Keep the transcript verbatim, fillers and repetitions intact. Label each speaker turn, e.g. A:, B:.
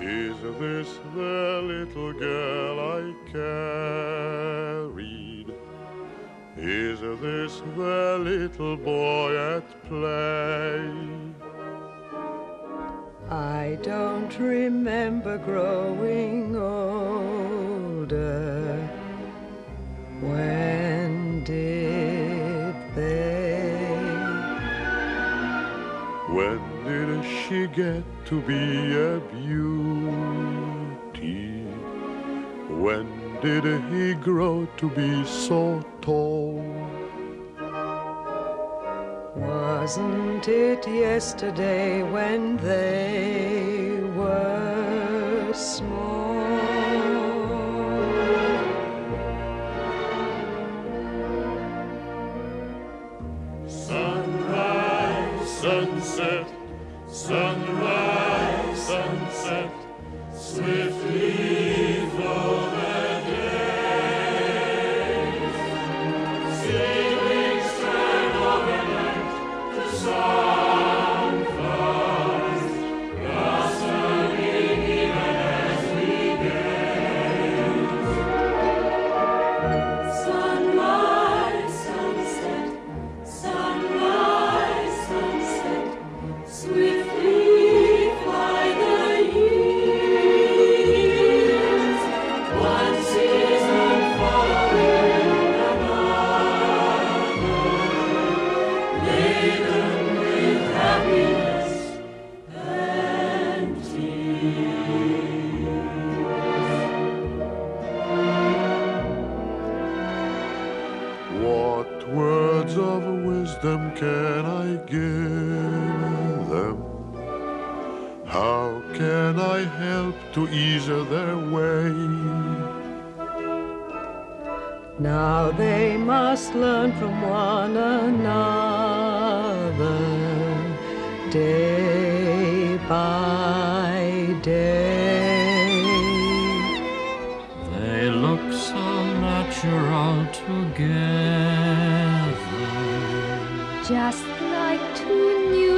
A: Is this the little girl I carried? Is this the little boy at play?
B: I don't remember growing older. When did they?
A: When did she get to be a beauty? When did he grow to be so tall?
B: Wasn't it yesterday when they were small?
A: Sunrise, sunset, sunrise, sunset, swiftly flow the days. Ceilings turn overnight to sunflowers, blossoming even as we gaze.
C: Sunrise, sunset, sunrise, sunset, swiftly fly the years. One season following another, laden with happiness and tears.
A: What words of wisdom can I give them? How can I help to ease their way?
B: Now they must learn from one another, day by day.
D: They look so natural together.
C: Just like two new